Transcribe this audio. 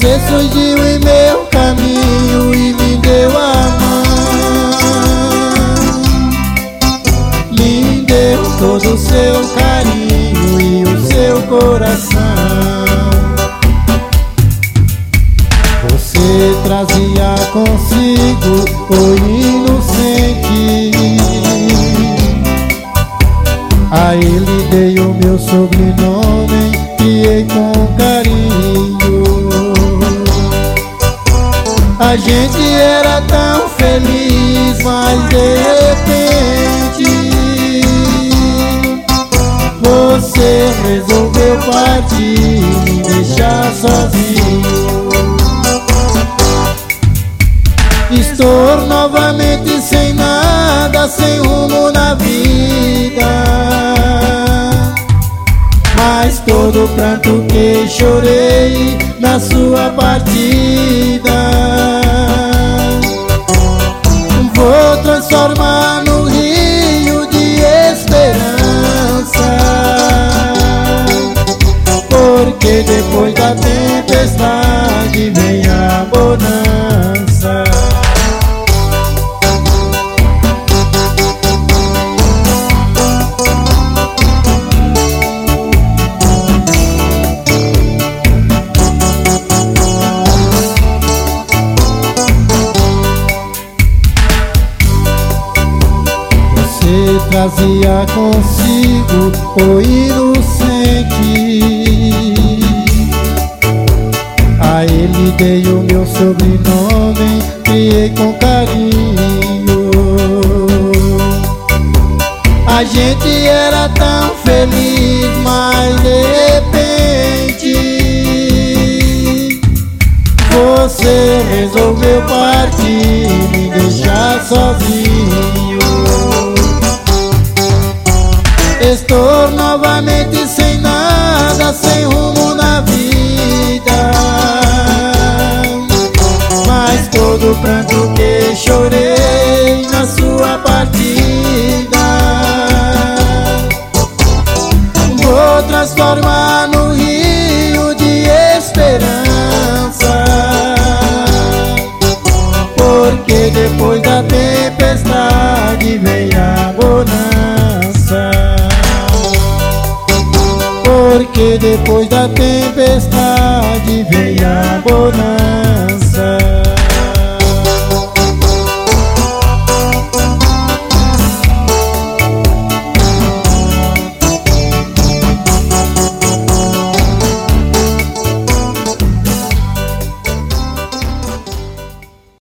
Você surgiu em meu caminho e me deu a mão, me deu todo o seu carinho e o seu coração. Você trazia consigo o inocente, a ele dei o meu sobrenome, criei com carinho. A gente era tão feliz, mas de repente você resolveu partir, me deixar sozinho. Estou novamente sem nada, sem rumo na vida, mas todo o pranto que chorei na sua partida vou transformar no rio de esperança, porque depois da tempestade vem a bonança. Você trazia consigo o inocente, a ele dei o meu sobrenome, criei com carinho. A gente era tão feliz, mas de repente você resolveu partir, me deixar sozinho. Estou novamente sem nada, sem rumo na vida, mas todo o pranto que chorei na sua partida vou transformar no rio de esperança, porque depois da tempestade vem a bonança, porque depois da tempestade vem a bonança.